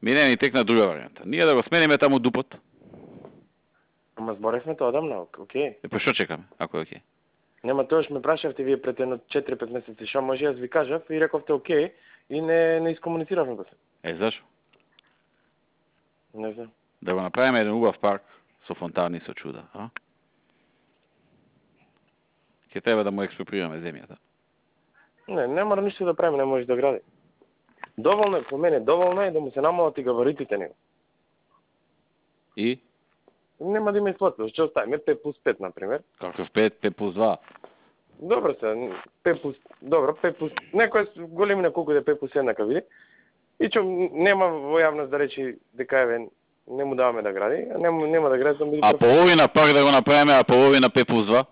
Мене ни текна друга варијанта. Ние да го смениме таму дупот. Ама зборевме тоа одамна, окей. Па што чекаме, ако е окей? Нема, тоа што ме прашавте вие пред едно 4-5 месеци, што може, јас ви кажав и рековте окей и не искомунициравме го се. Зашо? Не знам. Да го направиме еден убав парк со фонтани, со чуда, а? Ќе треба да му експроприираме земјата. Не мора ништо да правиме, не може да гради. Доволно е, по мене, доволно е да му се намалат и габаритите него. И? Нема да има исплатно, што оставиме 5+5, например. Каков 5+2? Добро се, 5+... Некој големина колку да е 5+1 ка види. И што нема во јавност да речи дека еве не му даваме да гради, нема да гради, да биде. А половина пак да го направиме, а половина 5+2?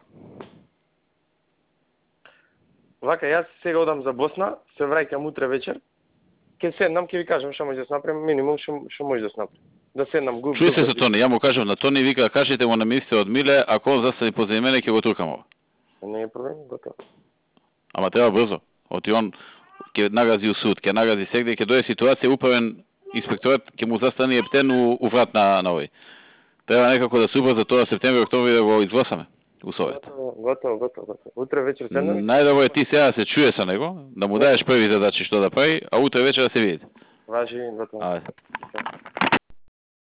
Вака, јас сега одам за Босна, се враќам утре вечер. Ке седнам, ке ви кажам што може да се направи, минимум што може да се направи. Да седнам го. Чуј се со Тони, ја му кажав на Тони, вика, кажете му на министер од Миле, ако он застани позади мене, ќе го туркам ова. Не е проблем, готово. Ама треба брзо. Оти он ќе нагази у суд, ќе нагази сегде, ќе дојде ситуација, управен инспекторат ќе му застане ептен у врат на овој. Треба некако да се убрза тоа септември, октомври да го изгласаме у совет. Готово. Утре вечер седнаме. Најдобро е ти сега да се чуе со него, да му даеш први задачи што да прави, а утре вечер да се видите. Важи, готово. Ајде.